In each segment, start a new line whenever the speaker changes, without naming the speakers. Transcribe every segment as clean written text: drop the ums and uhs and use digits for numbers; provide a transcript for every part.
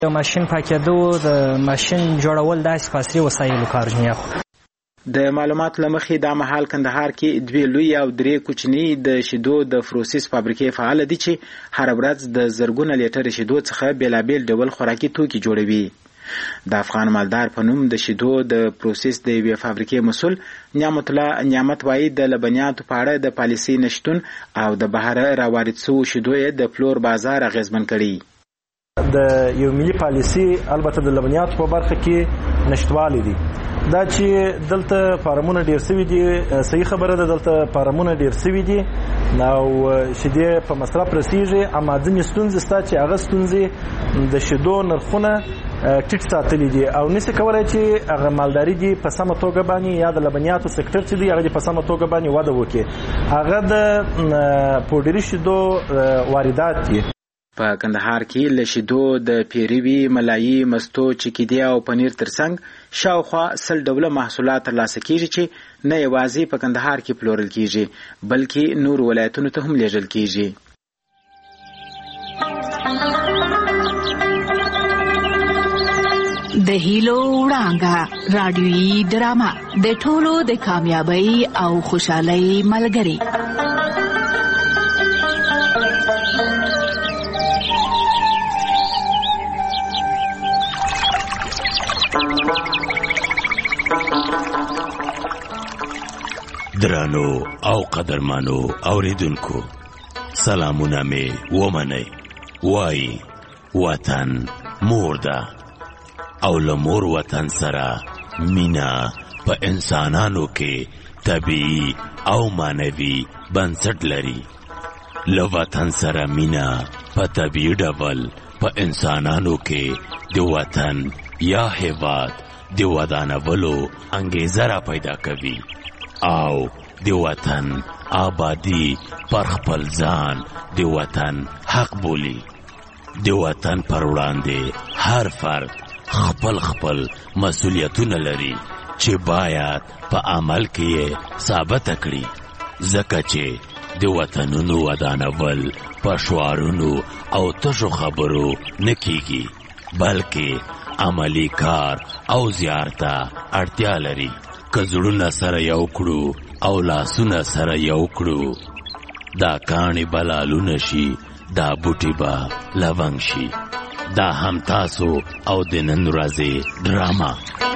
د ماشین پاکېدو د ماشین جوړول داسې په عصري وسایلو کارونه اخلو.
د معلوماتو له مخې دا مهال کندهار کې 2 لوی او 3 کوچني د شیدو د پروسس فابریکې فعال دي چې هر ورځ د زرګونه لیټر شیدو څخه بیلابیل ډول خوراکي توکي جوړوي. د افغان مالدار په نوم د شیدو د پروسس د یوې فابریکې مسؤل نعمت الله نعمت وایي د لبنیاتو په اړه د پالیسۍ نشتون او د بهر راوارد شوو شیدو د پلور بازار اغیزمن کړي.
د یو ملي پالیسي البته د لبنیاتو په برخه کې نشټوالی دي. دا چې دلته فارمونه ډیر سوي دي صحیح خبره ده، دلته فارمونه ډیر سوي دي او شیدې په مصرف رسیږي، اما ځینې ستونزې شته چې هغه ستونزې د شیدو نرخونه ټیټ ساتلي دي او نشي کولای چې هغه مالداري دي په سمه توګه باندې یا د لبنیاتو سکتور چې دی هغه په سمه توګه باندې وده وکړي. هغه د پوډري شیدو واردات دي.
په کندهار کې له شیدو د پیروي، ملایي، مستو، چکیدی او پنیر ترڅنګ شاوخوا 100 ډوله محصولات ترلاسه کیږي چې نه یوازې په کندهار کې پلورل کیږي بلکې نور ولایتونو ته هم لیږل کیږي.
د هیلو وړانګه رادیویي ډرامه د ټولو د کامیابی او خوشحالۍ ملګری.
درانو او قدرمانو اوریدونکو سلامونه می ومنئ. وای وطن مور ده او لمور وطن سره مینا په انسانانو کې طبیعي او معنوي بنسټ لري. له وطن سره مینا په طبیعي ډول په انسانانو کې د وطن یا هیواد د ودانولو انګیزه را پیدا کوي او د وطن آبادی پر خپل ځان د وطن حق بولی. د وطن پر وړاندې هر فرد خپل مسؤلیتونه لري چې باید په عمل کې ثابت کړي، ځکه چې د وطنونو ودانول په شعارونو او تشو خبرو نه کیږي بلکې عملی کار او زیارته اړتیا لري. که زړونه سره یو کړو او لاسونه سره یو کړو دا کاڼي به لالونه شي، دا بوټي به لونګ شي. دا هم تاسو او د نن ورځې ډراما.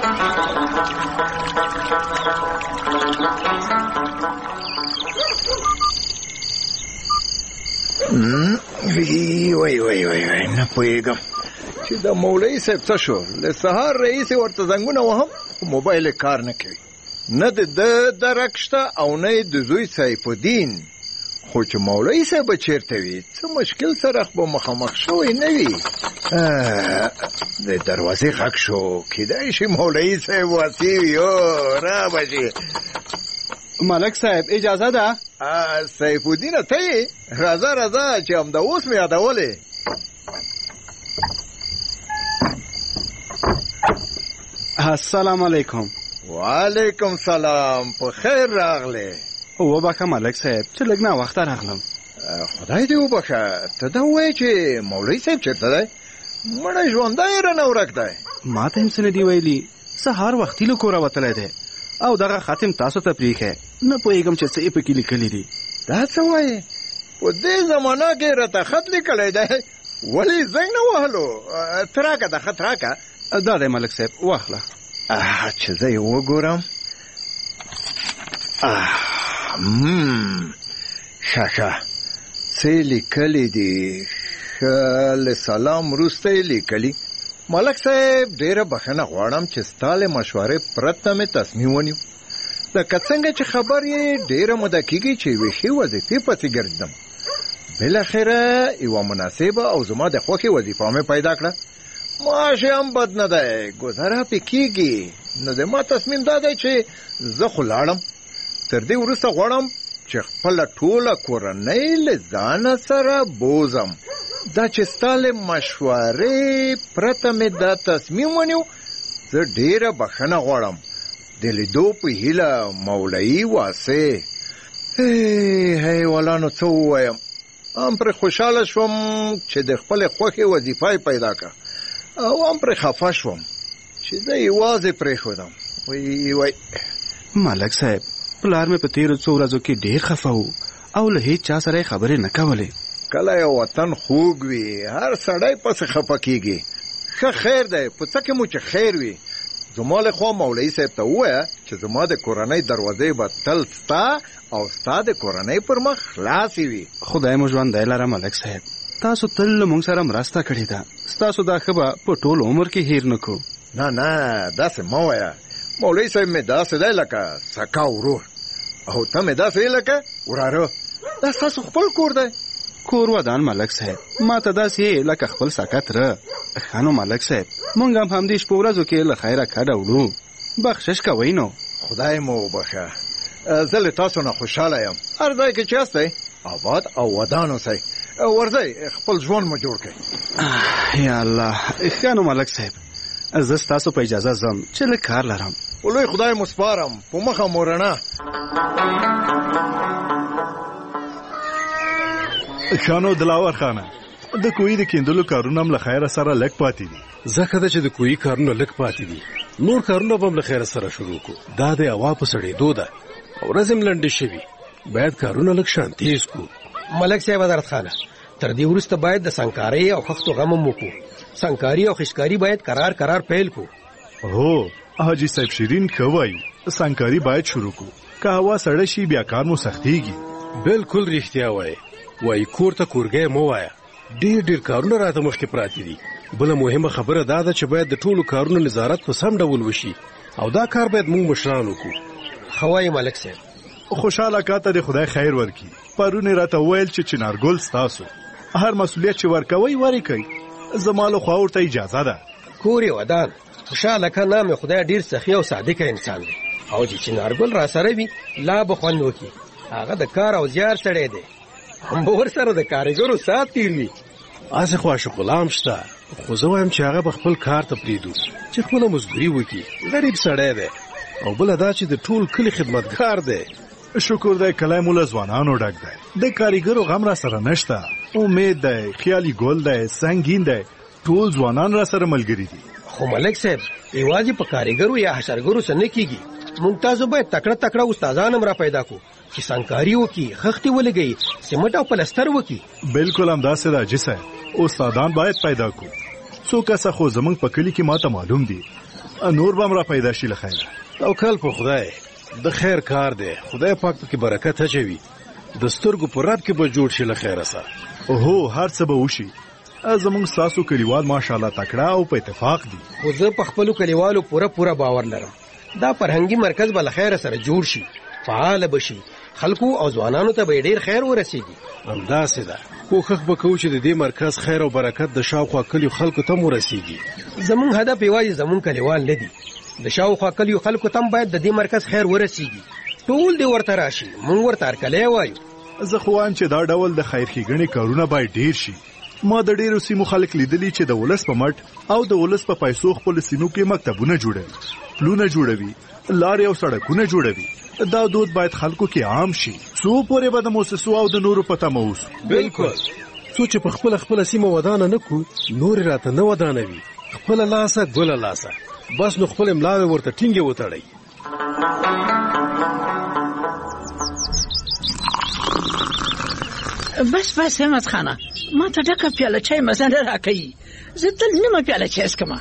وای نه پوهېږم چې د مولوي صاحب څه شو. له سهار رئیس ورته زنګونه وهم موبایل کار نه کوي، نه د درک شته او نه د زوی سیف الدین. خو چې مولوي صاحب چیرته وي څه مشکل سره به مخامخ شوی نه وي. د دروازې غږ شو، کیدای شي مولوي صاحب واسی وي. را بشي
ملک صاحب اجازه ده؟
سیف الدین ته یې راځه چې همدا اوس مې یادولې.
السلام علیکم.
وعلیکم سلام، په خیر راغلی.
وبخښه ملک صاحب چې لږ ناوخته راغلم.
خدای دې وبخښه. ته دا ووایې چې مولوي صاحب چېرته دی؟ مړی ژوندی رانه ورک دی.
ما ته هم څه نه دي ویلي. سهار وختي له کوره وتلی دی او دغه ختم تاسو ته پرېښی. نه پوهېږم چې څه یې پکې لیکلي دي.
دا څه وایې؟ په دې زمانه کې راته خط لیکلی دی، ولې زنګ نه وهلو؟ ته راکه دا خط راکه.
دا دی ملک صاحب واخله.
چې زه یې وګورم. ښه څه لیکلي دي؟ له سلام وروسته یې لیکلي: ملک صاحب ډېره بخښنه غواړم چې ستا له مشورې پرته مې تصمیم ونیو. لکه څنګه چې خبر یې ډېره موده کېږي چې یوې ښې وظیفې پسې ګرځم. بالاخره یوه مناسبه او زما د خوښې وظیفه مې پیدا کړه. معاش یې هم بد نه دی، ګذاره پې کېږي. نو د ما تصمیم دا دی چې زه خو لاړم. تر دې وروسته غواړم چې خپله ټوله کورنۍ له ځانه سره بوزم. دا چې ستا له مشورې پرته مې دا تصمیم ونیو، زه ډېره بخښنه غواړم. د لیدو په هیله، مولوي واسع. حیوانانو څه ووایم؟ هم پرې خوشحاله شوم چې د خپلې خوښې وظیفه یې پیدا کړه. او هم پرې خفه شوم چې زه یوازې پرېښودم. وای
ملک صاحب پلار مې په تیرو څو ورځو کې ډېر خفه و او له هیڅ چا سره خبرې نه کولې.
کله یو وطن خوږ وي هر سړی پسې خفه کېږي. ښه خیر دی په څه کې مو چې خیر وي. زما له خوا مولوي صاحب ته ووایه چې زما د کورنۍ دروازې به تل ستا او ستا د کورنۍ پر مخ خلاصې وي.
خدای مو ژوندی لره ملک صاحب، تاسو تل له موږ سره مرسته کړې ده. ستاسو دا ښه به په ټول عمر کې هیر نه کړو.
نه داسې مه وایه. مولوي صاحب مې داسې دی لکه سکا ورور او ته مې داسې لکه وراره. دا ستاسو خپل کور دی.
کور ودان ملک صاحب، ما ته داسې لکه خپل سکت ره. ښه نو ملک صاحب موږ هم همدې شپو ورځو کې له خیره کډه وړو. بخشش کوئ نو.
خدای مو وبخښه. زه له تاسو نه خوشحاله یم. هر ځای کې چې یاستئ آباد او ودان اوسئ. ورځئ خپل ژوند مو جوړ کړئ.
یا الله. ښه نو ملک صاحب زه ستاسو په اجازه ځم چې لږ کار لرم.
ولوی خدای مو سپارم. په مخه مو رڼا.
خانو دلاور خانه د کوی د کیندلو کارونه هم له خیره سره لږ پاتې دي.
ځکه ده چې د کوی کارونه لږ پاتې دي، نور کارونه به هم له خیره سره شروع کو. دا د هوا په سړېدو ده او ورځ هم لنډې شوي، باید کارونه لږ شان تیز کو.
ملک صاحب حضرت خانه تر دې وروسته باید د سنګکارۍ او خښتو غم هم وکړو. سنګکاري او خشکاري باید قرار پیل کو.
هو حاجی صاحب شیرین ښه وایي، سنګکاري باید شروع کو. که هوا سړه شي بیا کار مو سختېږي.
بالکل رښتیا وایي کور ته کورګی مه وایه. ډېر کارونه راته مخکې پراته دي. بله مهمه خبره دا ده چې باید د ټولو کارونو نظارت په سم ډول وشي او دا کار باید موږ مشران وکړو.
ښه وایي ملک صاحب.
خوشحاله کاته د خدای خیر ورکړي. پرون یې راته وویل چې چنارګل ستاسو هر مسؤلیت چې ورکوئ ورکوئ. زما له خوا ورته اجازه ده.
کور یې ودان. خوشحاله که نام خدای ډېر سخي او صادقه انسان دی او چې چنارګل را سره وي لا به خوند وکړي. هغه د کار او زیار سړی دی. هم به ورسره د کارګرو ساعت تیر وي.
هسې خو عاشق غلام شته، خو زه وایم چې هغه به خپل کار ته پرېږدو چې خپله مزدوري وکړي. غریب سړی دی او بله دا چې د ټول کلي خدمتګار دی.
شکر دی کلی مو له ځوانانو ډک دی. د کاریګرو غم را سره نشته. امید دی، خیالي ګل دی، سنګین دی، ټول ځوانان را سره ملګري دي.
خو ملک صاحب یوازې په کاریګرو یا حشرګرو څه نه کېږي. موږ تاسو باید تکړه استادان هم را پیدا کړو چې سنګکاري وکړي، خښتې ولګوي، سیمټ او پلستر وکړي.
بالکل همداسې ده حاجي صاحب. استادان باید پیدا کړو. څو کسه خو زموږ په کلي کې ماته معلوم دي. نور به هم را پیدا شي له خیره.
توکل په خدای. د خیر کار دی، خدای پاک پکې برکت اچوي. د سترګو په رب کې به جوړ شي له خیره سره.
هو هر څه به وشي. زموږ ستاسو کلیوال ماشاءالله تکړه او په اتفاق دي.
خو زه په خپلو کلیوالو پوره باور لرم. دا فرهنګي مرکز به له خیره سره جوړ شي، فعال بشي، خلکو او ځوانانو ته به ډېر خیر ورسېږي.
همداسې ده. کوښښ به کوو چې د دې مرکز خیر او برکت د شاوخوا کلیو خلکو ته هم ورسېږي.
زموږ هدف یوازې زموږ کلیوال نه دي، د شاوخوا کلیو خلکو ته هم باید د دې مرکز خیر ورسېږي. ټول دې ورته راشي، موږ ورته هرکلی وایو.
زه خو وایم چې دا ډول د خیر ښېګڼې کارونه باید ډېر شي. ما د ډېرو سیمو خلک لیدلي چې د ولس په مټ او د ولس په پیسو خپل سیمو کې مکتبونه جوړوي، پلونه جوړوي، لارې او سړکونه جوړوي. دا دود باید خلکو کې عام شي. څو پورې به د موسسو او د نورو په تمه اوسو.
بالکل. څو چې په خپله سیمه ودانه نه کړو، نورې راته نه ودانوي. خپله لاسه ګله لاسه، بس نو خپل ملاوې ورته ټینګې وتړئ.
بس احمد خانه، ما ته ډکه پیاله چای مزه نه راکوي. زه تل نیمه پیاله چای څښم.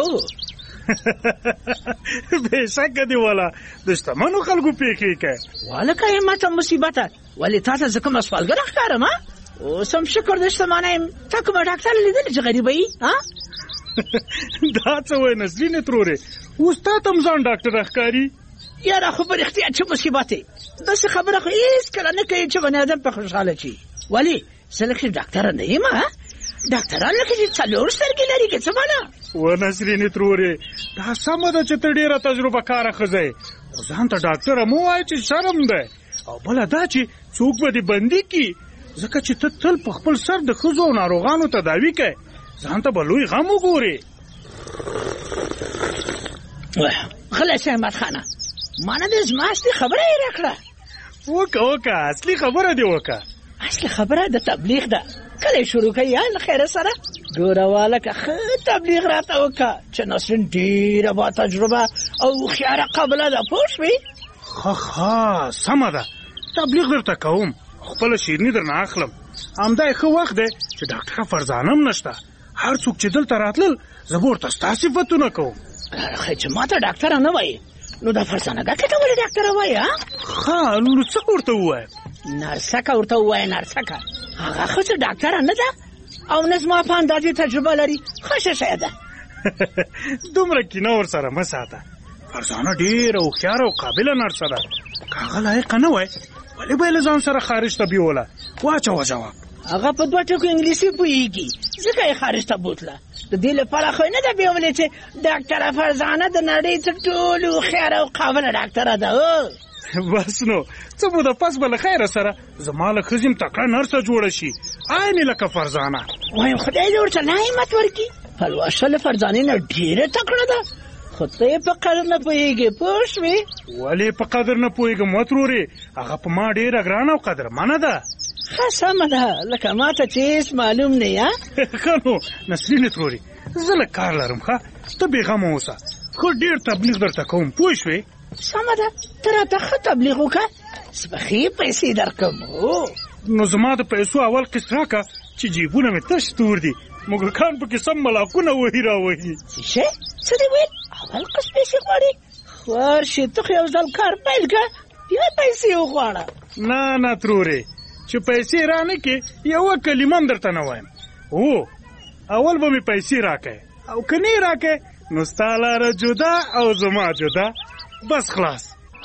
بېشکه دې والا د شتمنو خلکو پېښې کوي.
والکه همته مصیبته، ولې تا ته زه کومه سوالګره ښکارم؟ اوس هم شکر د شتمنه یم. تا کومه ډاکټر لیدلی چې غریبه یي؟
دا څه وایي نسرینې ترورې، اوس تا ته هم ځان ډاکټره ښکاري؟
یاره خو په رښتیا چې مصیبت دی. داسې خبره خو هېڅکله نه کوي چې بني ادم په خوشحاله شي. ولې زه لکه ډاکټره نه یم. ډاکټران لکه چې 4 سترګې لري که څه معنا؟
و نسرینې ترورې، دا سمه ده چې ته ډېره تجربه کاره ښځه یې، خو ځان ته ډاکټره مه وایه چې شرم دی. او بله دا چې څوک به دې بندي کړي، ځکه چې ته تل په خپل سر د ښځو او ناروغانو تداوي کوې، ځان ته به لوی غم وګورې.
غلی شه احمد خانه، ما نه دې زما اصلي خبره یې راکړه.
وکه اصلي خبره دې وکه.
اصلي خبره د تبلیغ ده. کله شروع کوي له خیره سره؟ ګوره والکه ښه تبلیغ راته وکړه چې نسرین ډېره با تجربه او هوښیاره قابله ده پوه شوې
ښه سمه ده تبلیغ درته کوم خپله شیرني درنه اخلم همدا یې ښه وخت دی چې ډاکټره فرزانه هم نشته هر څوک چې دلته راتلل زه به ورته ستا صفتونه کوم
خی چې ما ته ډاکټره نه وایي نو دا فرزانه ګکې ته ولې ډاکټره وایي
ښه نو څه ورته ووایم
نرسکه ورته ووایه نرسکه هغه ښه چې ډاکټره نه ده او نه زما په اندازې تجربه لري ښه شی ده
دومره کینه ورسره مه ساته فرزانه ډېره هوښیاره او قابله نرسه ده که هغه لایقه نه وای ولې به یې له ځان سره خارج ته بیوله واچوه جواب
هغه په 2 ټکو انګلیسي پوهېږي ځکه یې خارج ته بوتله د دې لپاره خو یې نه ده بیولې چې ډاکټره فرزانه د نړۍ تر ټولو هوښیاره او قابله ډاکټره ده
بس نو څه موده پس به له خیره سره زما له ښځې م تکړه نرسه جوړه شي عین لکه فرزانه
وایم خدای دې ورته نعمت ورکړي پلوشه له فرزانې نه ډېره تکړه ده خو ته یې په قدر نه پوهېږې پوه شوې
ولې په قدر نه پوهېږم وترورې هغه په ما ډېره ګرانه او قدرمنه ده
ښه سمه ده لکه ما ته چې هېڅ معلوم نه یا
ښه نو نسرینې ترورې زه لږ کار لرم ښه ته بېغمه اوسه خو ډېر تبلیغ درته کوم پوه شوې
سمه ده ته راته ښه تبلیغ وکړه زه به ښې پیسې درکړم
نو زما د پیسو اول قسط راکړه چې جیبونه مې تش تور دي موږکان پکې سم ملاکونه وهي راوهي
څه دې ویل اول قسط پیسې غواړې ورشې ته خو یو ځل کار پیل کړه بیا پیسې وغواړه
نه ترورې چې پیسې را نه کې یوه کلمه هم درته نه وایم اول به مې پیسې راکړې او که نه یې راکړې نو ستا لاره جدا او زما جدا بس خلاص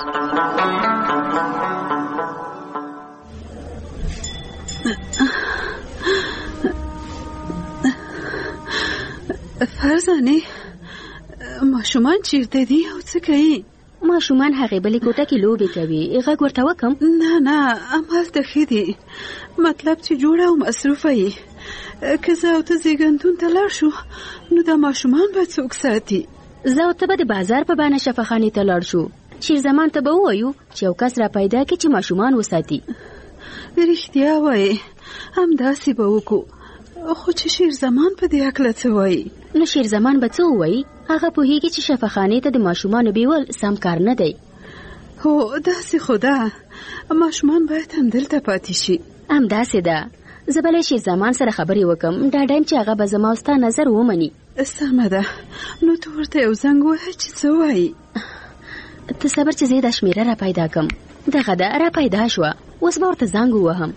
فرزانه ماشومان چیرته دي او څه کوي
ماشومان هغې بلې کوټه کې لوبې کوي غږ ورته وکم
نه همالته ښه دي مطلب چې جوړه او مصروفه یې که زه او ته زیږنتون ته لاړ شو نو دا ماشومان به څوک ساتي
زه او ته به د بازار په بانه شفاخانې ته لاړ شو شیرزمان ته به ووایو چې یو کس را پیدا کړي چې ماشومان وساتي
رښتیا وایې همداسې به وکړو خو چې شیرزمان په دې هکله څه وایي
نو شیرزمان به څه ووایي هغه پوهېږي چې شفاخانې ته د ماشومانو بیول سم کار نه دی
هو داسې خو ده ماشومان باید همدلته پاتې شي
همداسې ده زه به له شیرزمان سره خبرې وکم ډاډه یم چې هغه به زما او ستا نظر ومني
سمه ده نو ته ورته یو زنګ ووهه چې څه وایي
ته صبر چې زه دا شمېره را پیدا کم دغه ده را پیدا شوه اوس به ورته زنګ ووهم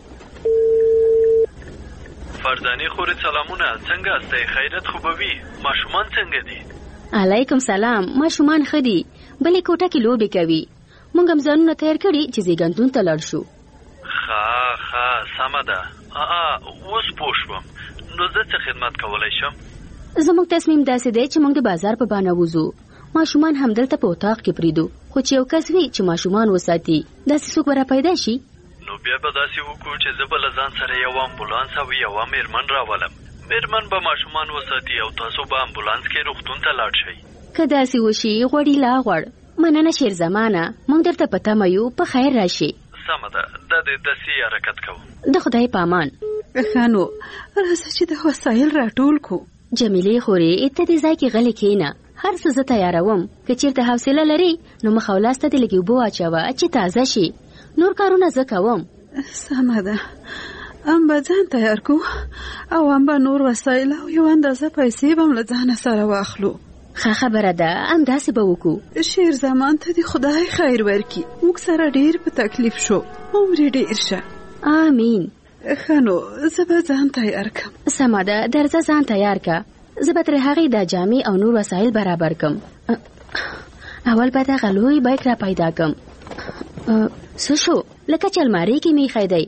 فرزانې خورې سلامونه څنګه استئ خیرت خو به وي ماشومان څنګه دي
علیکم سلام ماشومان ښه دي بلې کوټه کې لوبې کوي موږ هم ځانونه تیار کړي چې زیږنتون ته لاړ شو
ښه سمه ده اوس پوه شوم نو زه څه خدمت کولی شم
زموږ تصمیم داسې دی چې موږ د بازار په بانه وځو ماشومان همدلته په اتاق کې پریږدو خو چې یو کس وي چې ماشومان وساتي داسې څوک به را پیدا شي
نو بیا به داسې وکړو چې زه به له ځان سره یو امبولانس او یوه میرمن راولم میرمن به ماشومان وساتي او تاسو به امبولانس کې روغتون ته لاړ شئ
که داسې وشي غوړي لا غوړ مننه شیرزمانه موږ درته په تمه یو په خیر راشي
سمه ده دا د داسې حرکت کوو
د خدای په امان
ښه نو راځه چې د وسایل راټول کو
جمیلې خورې ته دې ځای کې غلې کښېنه هر څه زه تیاروم که چېرته حوصله لرې نو مخ او لاس ته دې لږې اوبه واچوه چې تازه شي نور کارونه زه کوم
سمه ده ام به ځان تیار کو او ام به نور وسایل او یو اندازه پیسې به م له ځانه سره واخلو
ښه خبره ده همداسې به وکړو
شیرزمان ته دې خدای خیر ورکړي موږ سره ډېر په تکلیف شو عمر یې ډېر شه
آمین
ښه نو زه به ځان تیار کړم
سمه ده درځه ځان تیار که زه به ترې هغې دا جامې او نور وسایل برابر کړم اول به دغه لوی بیک را پیدا کړم څه شو لکه چې المارۍ کې مې ایښی دی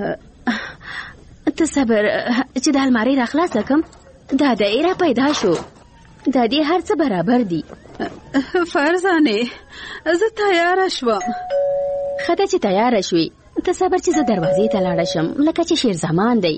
ته صبر چې د المارۍ را خلاصه کړم دا دی را پیدا شو دا دې هر څه برابر دي
فرزانې زه تیاره شوم
ښه ده چې تیاره شوې ته صبر چې زه دروازې ته لاړه شم لکه چې شیرزمان دی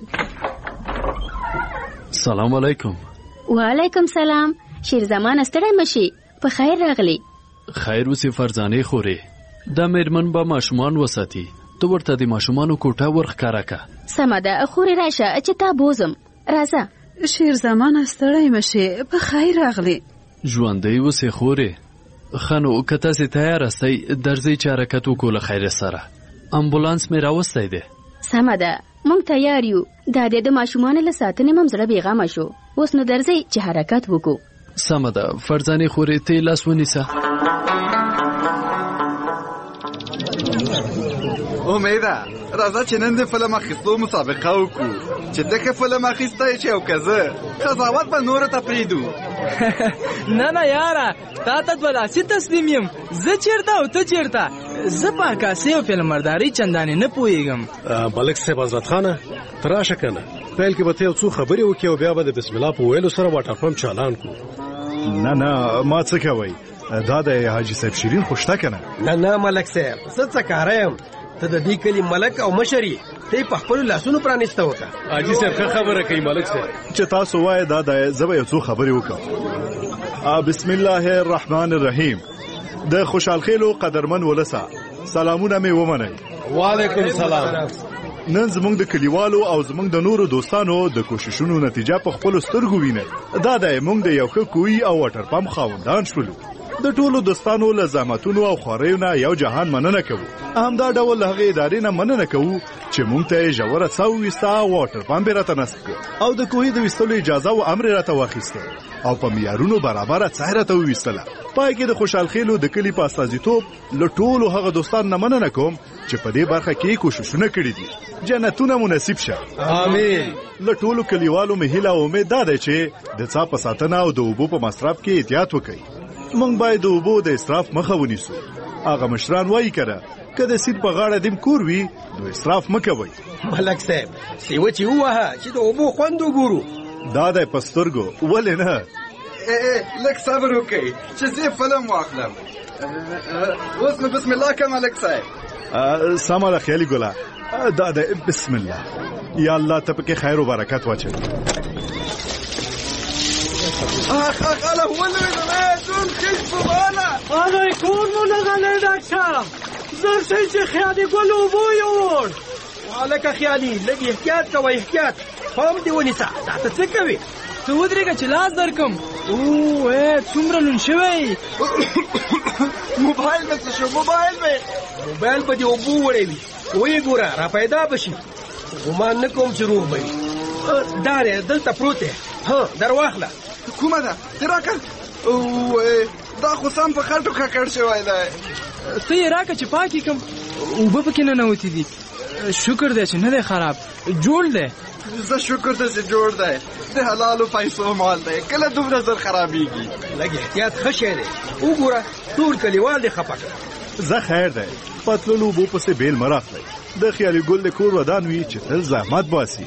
سلام علیکم
وعلیکم سلام شیرزمان ستړی مشي په خیر راغلی
خیر اوسې فرزانې خورې دا میرمن به ماشومان وساتي ته ورته د ماشومانو کوټه ورښکاره که
سمه ده خورې راشه چې تا بوزم راځه
شیر زمانه ستړی مشې په خیر راغلی.
ژوندی اوسې خورې. ښه نو که تاسې تیار استئ درځئ چې حرکت وکړو له خیر سره. امبولانس مې راوستی دی.
سمه ده موږ تیار یو. دا د ماشومانو له ساتنې مم زړه بېغمه شو. اوس نو درځئ چې حرکت وکړو.
سمه ده فرزانې خورې ته یې لاس ونیسه.
امیده راځه چې نن د فلم اخیستو مسابقه وکړو چې ته ښه فلم اخیستی چې او که زه قضاوت به نورو ته پرېږدو.
نه یاره تا ته دوه لاسي تسلیم یم. زه چېرته او ته چېرته. زه په عکاسۍ او فلمبردارۍ چندانې نه پوهېږم.
ملک صاحب حضرت خانه ته راشه که نه پیل کې به ته یو څو خبرې وکړې او بیا به د بسم الله په ویلو سره واټر پمپ چالان کړو.
نه ما څه کوئ دا د حاجي صاحب شیرین خو شته که نه؟
نه ملک صاحب زه څه کاره یم. ته د دې کلي ملک او مشري ته یې په خپلو لاسونو پرانیسته وکړه.
حاجي صاحب ښه خبره کوي ملک صاحب.
چې تاسو وایې دا دی زه به یو څو خبرې وکړم. بسم الله الرحمن الرحیم. د خوشحالخیلو قدرمن ولسه سلامونه مې ومنئ.
وعلیکم السلام.
نن زموږ د کلیوالو او زموږ د نورو دوستانو د کوششونو نتیجه په خپلو سترګو وینئ. دا دی موږ د یو ښه کوهي او واټر پمپ خاوندان شولو. د ټولو دوستانو له زحمتونو او خواریو نه یو جهان مننه کوو. همدا ډول له هغې ادارې نه مننه کوو چې موږ ته یې ژوره څا وویسته او واټر پمپ یې راته نصب کړ او د کوهي د ویستلو اجازه او امر یې راته واخیسته او په معیارونو برابره څا یې راته وویستله. پای کې د خوشحالخیلو د کلي په استازیتوب له ټولو هغه دوستانو نه مننه کوم چې په دې برخه کې کوششونه کړي دي. جنتونه مو نصیب شه.
آمین.
له ټولو کلیوالو مې هیله او امید دا دی چې د څا په ساتنه او د اوبو په مصرف کې احتیاط وکړي. موږ باید د اوبو د اسراف مخه ونیسو. هغه مشران وایي کنه که د سیند په غاړه دیم کور وي نو اسراف مه کوئ.
ملک صاحب سیوه چې ووهه چې د اوبو خوند وګورو.
دا دی په سترګو ولې نه.
لږ صبر وکړئ چې زه فلم واخلم. اوس نو بسم الله که ملک صاحب.
سمه ده خیالي ګله. دا دی بسم الله. یا الله ته پکې خیر و برکت واچوي.
ألا هو اللي دول كيف بالا
هذا يكون منغلي دكتور زر شيء خيالي قولوا بويون وعليك خيالي لقي احتياط كوي احتياط فهم دي ونساء تحت تسكوي تودريك چلاز دركم اوه څومره لون شوی
موبایل مې شو موبایل
په دې وبو وړي وي ګوره را پیدا بشي ګمان نکوم چې روح وي دار دلته پروت ها درواخله
کومه ده تراکه او دا خو سم په خټو ککړ شوی دی.
ته یې راکه چې پاکې کم اوبه پکې ننوتې دي. شکر دی چې نه دی خراب جوړ دی.
زه شکر دی چې جوړ دی. د حلالو پیسو مال دی کله دومره زر خرابېږي.
لږ احتیاط ښه شی دی. وګوره ټول کلیوال دې خفه کړه.
زه خیر دی پتلون اوبو پسې بیل مه راخلئ. د خیالي ګل د کور ودان وي چې تل زحمت باسي.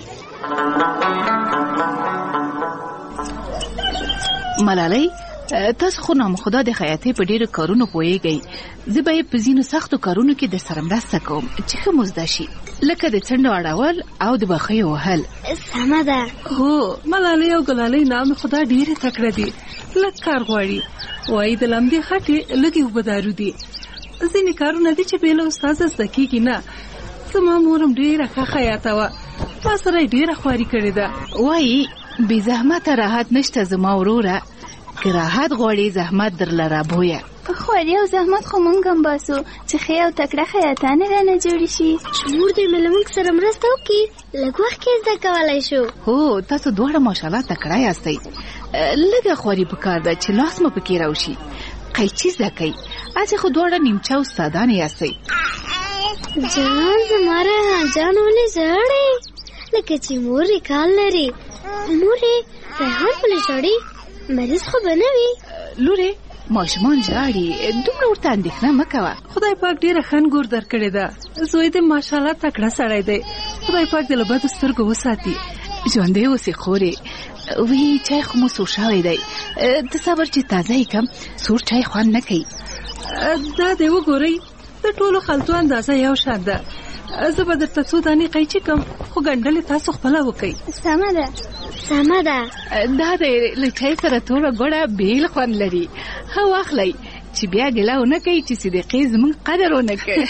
ملالۍ تاسو خو نامخدا د خیاطۍ په ډیرو کارونو پوهیږئ. زه به په ځینو سختو کارونو کې درسره مرسته کوم چې ښه مزده شي لکه د څنډو اړول او د بخیو وهل.
سمه ده.
هو ملالۍ او ګلالۍ نام خدا ډیره تکړه دي. لږ کار غواړي وایي د لمدې خټې لږې اوبه دارو دي. ځینې کارونه دي چې بې له استاده زده کېږي نه. زما مورم ډیره ښه خیاطه وه ما سره یې ډیره خواري کړې ده.
وایي بې زحمته راحت نشته زما وروره که راحت غواړي زحمت درله رابویه.
خواري او زحمت خو مونږ هم باسو چې ښې او تکړه خیاطانې رانه جوړې شي. شمور دوی مې له موږ سره مرسته وکړي لږ وخت کې زده کولی شو.
هو تاسو دواړه ماشاءالله تکړه یاستئ. لږه خواري پکار ده چې لاس مو پکې راوشي. قیچي زده کوئ اچې خو دواړه نیمچه استادانې یاستئ.
جان زما ریحان جان ولې ژاړې لکه چې مور یې کال لري. مورې ریحان ولې ژاړي مریض خو به نه وي.
لورې ماشومان ژاړي دومره ورته اندېښنه مه کوه.
خدای پاک ډېره ښه انګور درکړې ده. زوی دې ماشاءالله تکړه سړی دی. خدای پاک دې له بدو سترګو وساتي.
ژوندی اوسې خورې. وی چای خو مو سور شوی دی. ته صبر چې تازه یې کم سور چای خوند نه کوي.
دا دې وګورئ د ټولو خلطو اندازه یو شان ده. زه به درته څو دانې قیچي کم خو ګنډلې تاسو خپله وکئ.
سمه ده
دا د له چای سره توره ګوړه بیل خوند لري. ښه واخلئ چې بیا ګیله ونه کوي چې صدیقې زموږ قدر ونه کوي.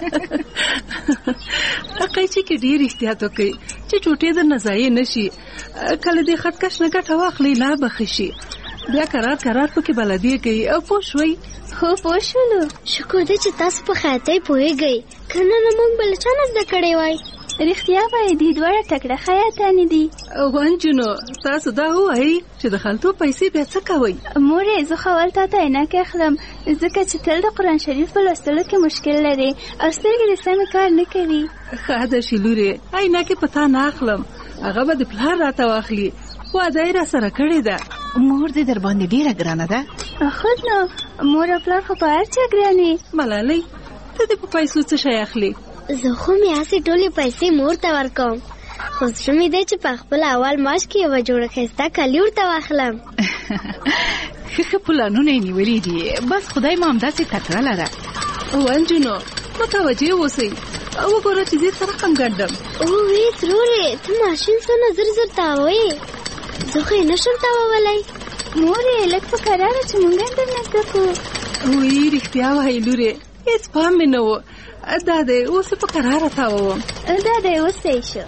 قیچي کې ډېر احتیاط وکړئ چې ټوټې درنه ضایع نه شي. کله دې خطکش نه ګټه واخلئ لا به ښه شي. بیا کرار پکې بلدي کوي او پوه شوئ.
هو پوه شولو. شکر دی چې تاسو په خیاطۍ پوهېږئ، که نه نو موږ به له چا نه زده کړی وای.
رښتیا وایي دې دواړه تکړه خیاطانې دي.
ونجونو تاسو دا ووایئ چې د خلطو پیسې بیا څه کوئ؟
مورې زه خو اول تا ته عینکې اخلم ځکه چې تل د قرآن شریف په لوستلو کې مشکل لري او سترګې دې سمې کار نه کوي.
ښه ده چې لورې عینکې په تا نه اخلم، هغه به د پلار راته واخلي. واده یې راسره کړې ده.
مور دې در باندې ډېره ګرانه ده.
خود نو مور او پلار خو په هر چا ګرانې.
ملالۍ ته دې په پیسو څه شی اخلي؟
زه خو مې هسې ټولې پیسې مور ته ورکوم، خو زړه مې دی چې په خپل اول معاش کې یوه جوړه ښایسته کالي ورته واخلم.
ښه پلانونه یې نیولي دي، بس خدای مو همداسې تکړه لره.
ونجونو متوجه اوسئ، وګوره چې زه څه رقم ګڼم.
اوې ترورې ته ماشین څونه زر زر تاووې، زه خو یې نشم تاوولی.
مورې لږ په کراره چې مونږ هم درنه زده کړو.
وایي رښتیا وایي لورې، هېڅ پام مې نه و. دا دی اوس په کراره تاووم.
دا دی اوس صحیح شو.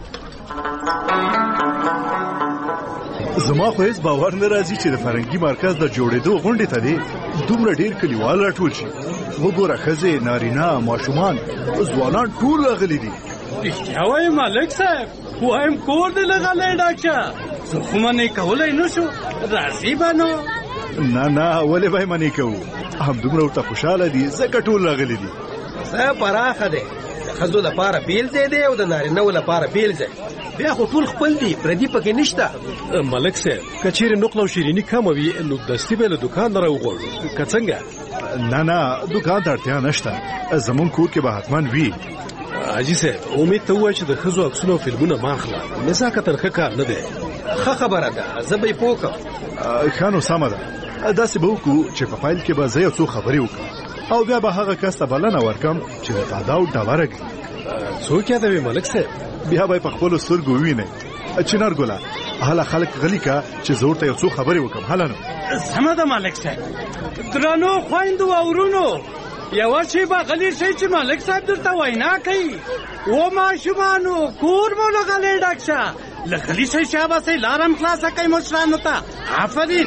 زما خو هېڅ باور نه راځي چې د فرهنګي مرکز د جوړېدو غونډې ته دې دومره ډېر کلیوال راټول شي. وګوره ښځې، نارینه، ماشومان، ځوانان ټول راغلي دي.
رښتیا وایي ملک صاحب، وایم کور دې لغلی ډاکټر، زه خو منې کولی نه شو. راځي به نو.
نه ولې به یې منې کوو؟ همدومره ورته خوشحاله دي ځکه ټول راغلي دي.
ځای پراخه دی، د ښځو لپاره بیل ځای دی او د نارینهو لپاره بیل ځای. بیا خو ټول خپل دي، پردي پکې نشته.
ملک صاحب که چیرې نقل او شیریني کمه وي نو دستي به له دوکان نه راوغواړو که څنګه؟
نه دوکان ته اړتیا نشته، زمونږ کور کې به حتما وي.
حاجي صاحب امید ته ووایه چې د ښځو عکسونه او فلمونه مه اخله، نزاکت ښه کار نه دی.
ښه خبره ده، زه به یې پوه کړم.
ښه نو سمه ده، داسې به وکړو چې په پیل کې به زه یو څو خبرې وکړم او بیا به هغه کس ته بلنه ورکړم چې د تاداو ډبره ږدي.
څوک یادوي ملک صاحب؟
بیا به یې په خپلو سترګو ووینئ. چنار ګله هله خلک غلي که چې زه ورته یو څو خبرې وکړم. هله نو
سمه ده ملک صاحب. درنو خویندو او ورونو، یوه شیبه غلی شئ چې ملک صاحب درته وینا کوي. و ماشومانو کور مو له غلی ډک شه، له غلی شئ شاباسئ، لار هم خلاصه کوئ مشرانو ته. آفرین.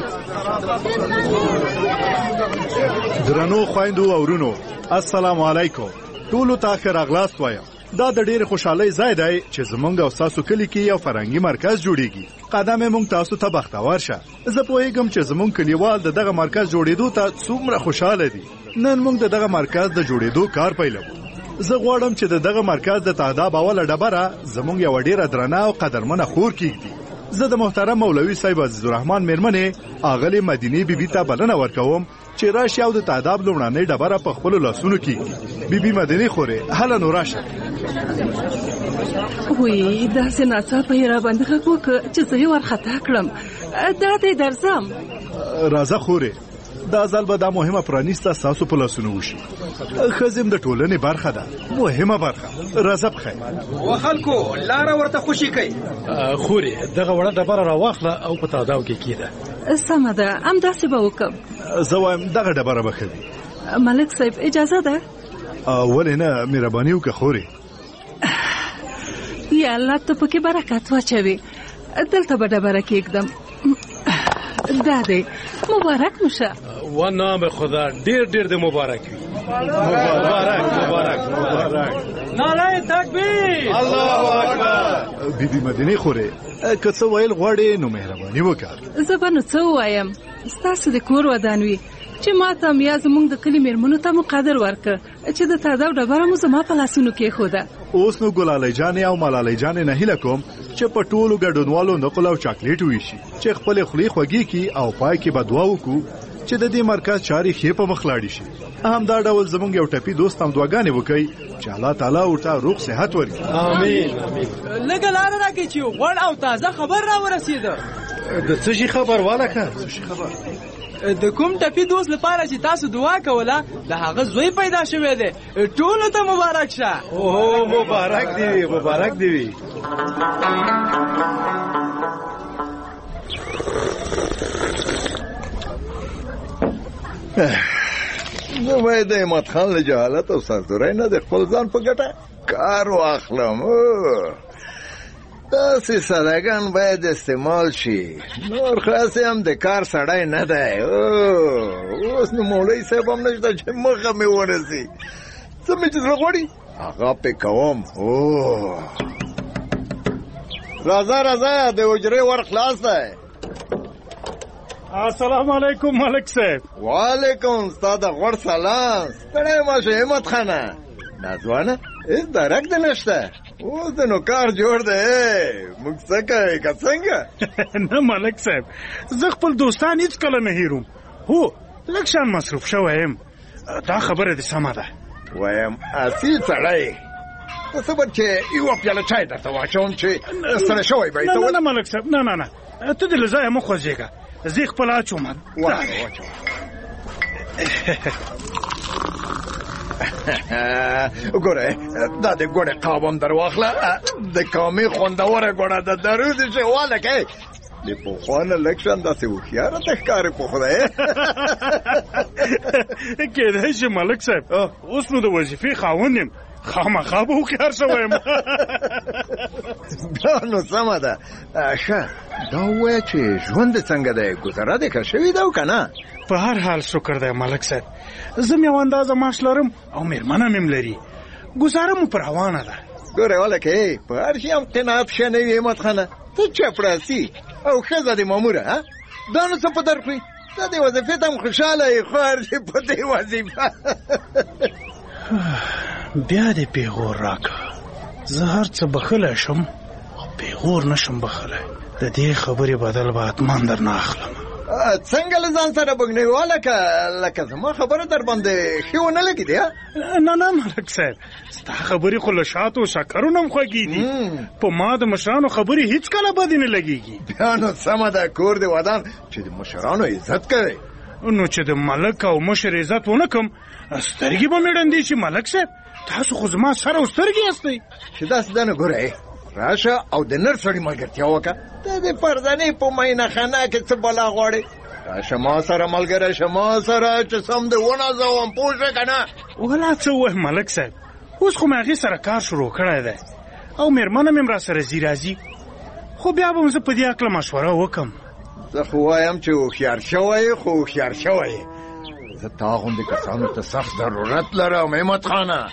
درنو خویندو او ورونو، السلام علیکم. ټولو ته ښه راغلاست وایم. دا د ډېرې خوشحالۍ ځای دی چې زمونږ او ستاسو کلي کې یو فرهنګي مرکز جوړیږي. قدم یې موږ تاسو ته بختور شه. زه پوهېږم چې زمونږ کلیوال د دغه مرکز جوړېدو ته څومره خوشحاله دي. نن موږ د دغه مرکز د جوړېدو کار پیلوو. زه غواړم چې د دغه مرکز د تاداب اوله ډبره زمونږ یوه ډېره درنه او قدرمنه خور کېږدي. زه د محترم مولوي صاحب عزیزالرحمن میرمنې اغلې مدینې بیبي ته بلنه ورکوم چې راشي او د تاداب لومړنۍ ډبره په خپلو لاسونو کېږدي. بیبي مدینې خورې، هله نو راشه.
وی داسې ناڅاپه یې راباندې غږ وکړه چې زه یې وارخطا کړم. دا دی درځم.
راځه خورې، دا ځل به دا مهمه پرانیسته ستاسو په لاسونو وشي. ښځې د ټولنې برخه ده، مهمه برخه. راځه بخیر.
و خلکو لاره ورته خوشي کوي.
خورې دغه وړه ډبره راواخله او په تاداو کې کېده.
سمه ده، همداسې به وکړم.
زه وایم دغه ډبره به ښه وي.
ملک صاحب اجازه ده؟
ولې نه، مهرباني وکړه خورې.
یا الله ته پکې برکت واچوي. دلته به ډبره کېږدم. دا دی، مبارک مو شه.
و نام خدا ډېر ډېر دې مبارک وي. مبارک.
نعره تکبیر، الله اکبر.
بیبي مدینې خورې، که څه ویل غواړې نو مهرباني وکړه.
زه به نو څه ووایم، ستاسو د کور ودان وي چې ما ته یا زموږ د کلي مېرمنو ته مو قدر ورکړه چې د تاداو ډبره مو زما په لاسونو کېښوده.
اوس نو ګلالۍ جانې او ملالۍ جانې نه هیله کوم چې په ټولو ګډونوالو نقل او چاکلیټ وویشي، چې خپلې خولې خوږې کړي او پای کې به دعا وکړو چې د دې مرکز چارې ښې په مخ لاړې شي. همدا ډول زموږ یو ټپي دوست هم دعاګانې وکړي چې الله تعالی ورته روغ صحت ورکړي.
امین. لږه لاره راکړئ چې غوړ او تازه خبر راورسېده.
د څه شي خبر والکه؟
د کوم ټپي دوست لپاره چې تاسو دعا کوله د هغه زوی پیدا شوی دی. ټولو ته مبارک شه.
اوه مبارک دی وي، مبارک دی وي.
زه باید د احمد خان له جهالت او سرزورۍ نه د خپل ځان په ګټه کار واخلم. داسې سادهګان باید استعمال شي. نور خاص هم د کار سړی نه دی. اوس نو مولوي صاحب هم نشته چې مخه مې ورسي. څه مې چې زړه غواړي هغه پې کوم. راځه د حجرې ور خلاص دی.
السلام علیکم ملک صاحب.
وعلیکم ستا د غوړ سلام. ستړی مه شې احمد خانه. ناځوانه هېڅ درک دې نشته. اوس د نو کار جوړ دی. موږ څه کوې که څنګه؟
نه ملک صاحب زه خپل دوستان هېڅکله نه هېروم. هو لږ شان مصروف شوی یم. دا خبره دې سمه ده.
وایم اصیل سړی ته څه به چې یوه پیاله چای درته واچوم چې ستړی شوی به یې.
نه ملک صاحب نه ته دې له ځایه مه خوځېږه. زه خپل اچوم.
واچوه. ګوره دا د ګوړې قاب هم در واخله. د کامې خوندوره ګوړه ده. درودې چې واله کوې د پخوا نه لږ شان داسې هوښیاره ته ښکارې په خدای.
کېدای شي ملک صاحب اوس نو د وظیفې خاوند یم. خامخا به هوښیار شوی یم.
دا نو سمه ده. ښه دا ووایه چې ژوند دې څنګه دی؟ ګذره دې ښه شوې ده او که نه؟
په هر حال شکر دی ملک صاحب. زه م یو اندازه معاش لرم او مېرمنه مې لري. ګزاره مو په روانه ده.
ګوره ولکې په هر شي هم قناعت ښه نه وي احمد خانه. ته چپړاسي او ښځه دې ماموره. دا نو څه په در کړي؟ ته دې وظیفې ته هم خوشحاله یې خو هر شي په دې وظیفه.
بیا دې پیغور راکړه. زه هر څه بخلی شم او پیغور نشم بخلی. د دې خبرې بدل به حتمان در نه اخلم.
څنګه له ځان سره بګنیوا لکه زما خبره در باندې ښې ونه لګېدې؟
نه ملک صاحب ستا خبرې خو له شاتو او شکرو نه هم خوږې دي. په ما د مشرانو خبرې هېڅکله بدې نه لګېږي.
بیا نو سمه ده کور دې ودان چې د مشرانو عزت کوې.
نو چې د ملک او مشر عزت ونه کړم سترګې به مې ړندې شي ملک صاحب. تاسو خو زما سر او سترګې یاستئ.
چې داسې ده نو ګوره راشه او د نر سړي ملګرتیا وکړه. ته د پردنې په مینه خانه کې څه بلا غواړې؟ راشه ما سره ملګری شه ما سره چې سم دې ونازوم پوه شوې که نه؟
ولا څه ووایم ملک صاحب اوس خو مې هغې سره کار شروع کړی دی او مېرمنه مې هم را سره ځي راځي. خو بیا به م زه په دې هکله مشوره وکړم.
زه خو وایم چې هوښیار شوی خو هوښیار شوی. زه تا غوندې کسانو ته سخت ضرورت لرم احمد خانه.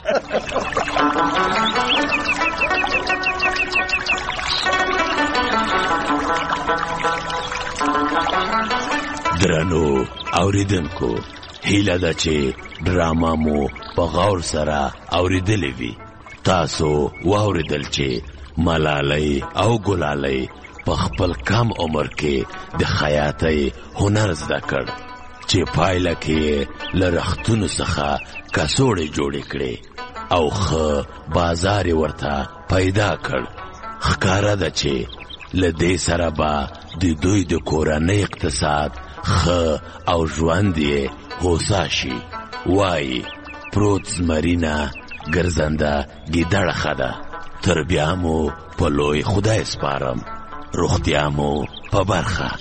درنو اوریدونکو هیله ده چې ډراما مو په غور سره اوریدلې وي. تاسو واوریدل چې ملالۍ او ګلالۍ په خپل کم عمر کې د خیاطۍ هنر زده کړ چې پایله کې له رختونو څخه کڅوړې جوړې کړې او ښه بازار یې ورته پیدا کړ. ښکاره ده چې له دې سره به د دوی د کورنۍ اقتصاد ښه او ژوند یې هوسا شي. وایي پروت زمرینه ګرځنده ګیدړه ښه ده. تر بیا مو په لوی خدای سپارم. روغتیا مو په برخه.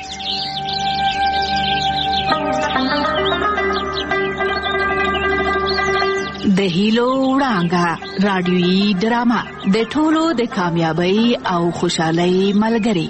د هیلو وړانګه رادیویي ډرامه د ټولو د کامیابی او خوشحالۍ ملګری.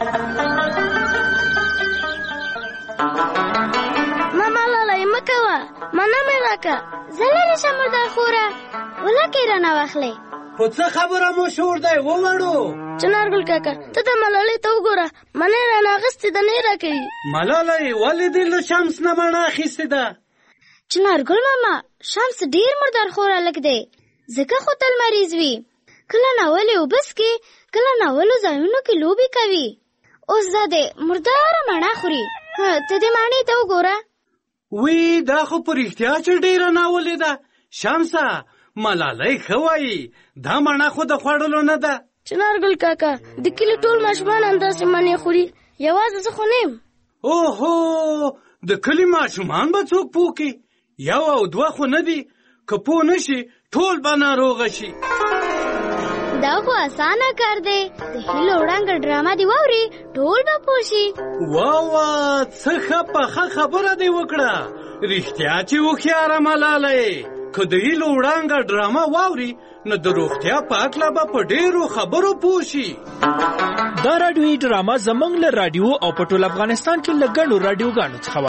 ماما لالی مکوه منه مې راکه زه لرې شم مردار خوره ولکې رانه واخلې.
خو څه خبره مو شور دی ووړو؟
چنارګل کاکا ته د ملالۍ ته وګوره منه رانه اخیستې ده نه یې راکوي.
ملالۍ ولې دې له شمس نه مڼه اخیستې ده؟
چنارګل ماما شمس ډېر مردار خوره هلک دی ځکه خو تل مریض وي. کله ناولې اوبه څښي کله ناولو ځایونو کې لوبې کوي. اوس دا دی مرداره مڼه خوري. ته دې مڼې ته وګوره.
وی دا خو په رښتیا چې ډېره ناولې ده. شمسه ملالۍ ښه وایي دا مڼه خو د خوړلو نه ده.
چنارګل کاکا د کلي ټول ماشومان همداسې مڼې خوري یوازې زه خو نه یم.
اوهو د کلي ماشومان به څوک پوه کړي؟ یو او دوه خو نه دي. که پوه نه شي ټول به ناروغه شي.
دا خو اسانه کار دی. د هیلو وړانګه ډرامه دې واوري ټول به پوه شي.
واه څه ښه پخه خبره دې وکړه.
رښتیا چې هوښیاره ملالۍ که د هیلو وړانګه ډرامه واوري نو د روغتیا په هکله به په ډېرو خبرو پوه شي.
دا راډیویي ډرامه زموږ له راډیو او په ټول افغانستان کې له ګڼو راډیوګانو څخه